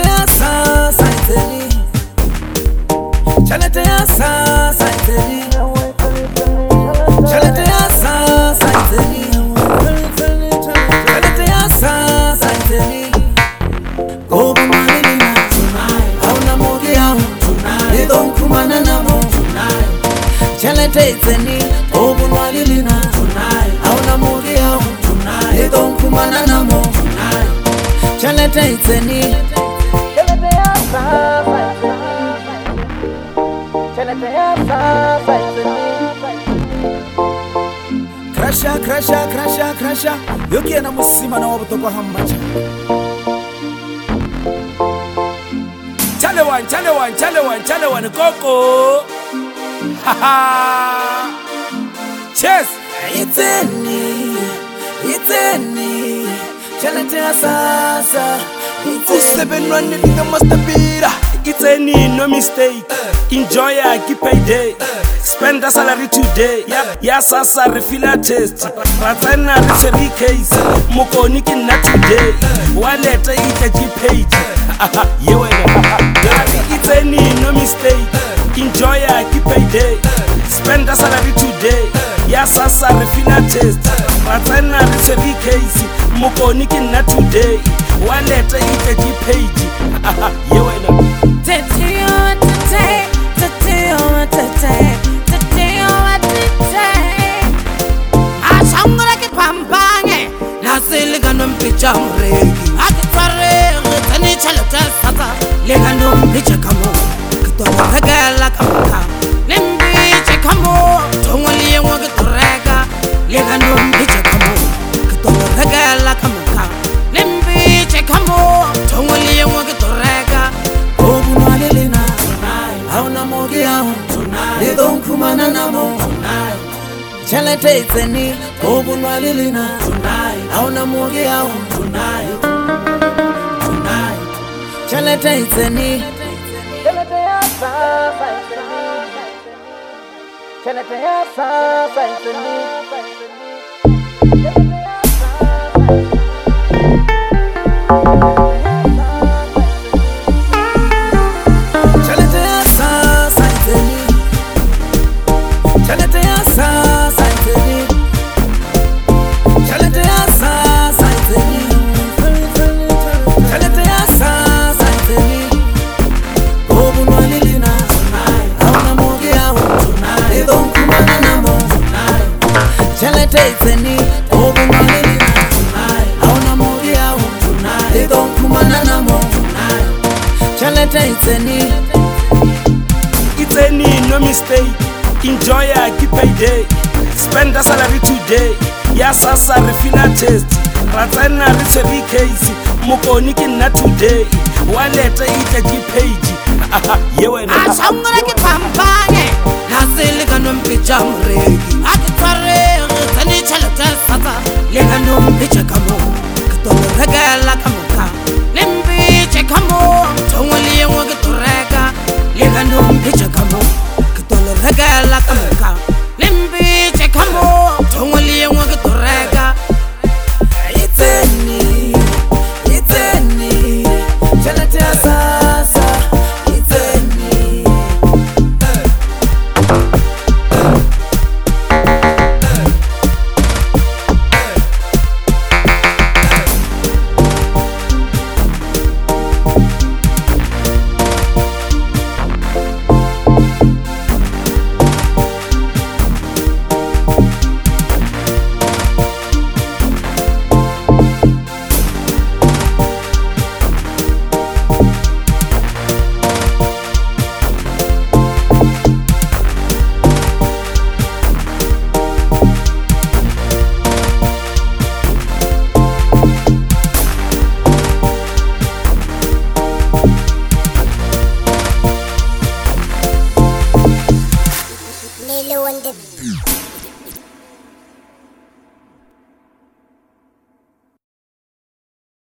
ya sasa iteni, chalete ya sasa iteni, chalete ya sasa iteni, chalete ya sasa iteni. Go bunwali na tonight, hauna mogi yao tonight, nidon kumana na mo tonight. Chalete iteni, go bunwali na tonight, hauna mogi yao tonight, nidon kumana na mo tonight. Chalete iteni, chalete ya sasa iteni, chalete ya sasa iteni. Crasha, crasha, crasha, crasha, yoki na musima na wabutoko hambacha. Chale one, Coco. Haha. Cheers. Iteni, chalete ya sasa. Seven run in the master beer. It's any no mistake. Enjoy a keep payday. Spend the salary today. Yeah, sasa refill a taste. Ratana referee case. Moko nikin na today. Wallet eat a G page. You it's any no mistake. Enjoy a keep payday. Spend the salary today. Yeah, sasa refill a taste. Ratana referee case. Moko nikin na today. Wallet eat a G page. You Jamregi atfare tani chalata sata legando mbiche kamo kitola regala kamka lembiche kamo tongoli yenwa kitorega legando mbiche kamo kitola regala kamka lembiche kamo tongoli yenwa kitorega. Obunwali na tonight, hauna mogi yao tonight, nidon kumana na mo tonight. Chalete iteni, obunwali na tonight, hauna mogi yao tonight. Chalete iteni, chalete ya sasa iteni, chalete ya sasa iteni. Iteni, obunwali na tonight, hauna mogi yao tonight, nidon kumana na mo tonight. Chalete iteni, iteni no mistake. Enjoy a keep payday. Spend the salary today. Yeah, sasa refill a taste. Ratana referee case. Moko nikin na today. Wallet eat a G page. Asangora ki pampane nasile kanom pichamregi atfare tani chalata sata legando mbiche kamo kitola regala kamka lembiche kamo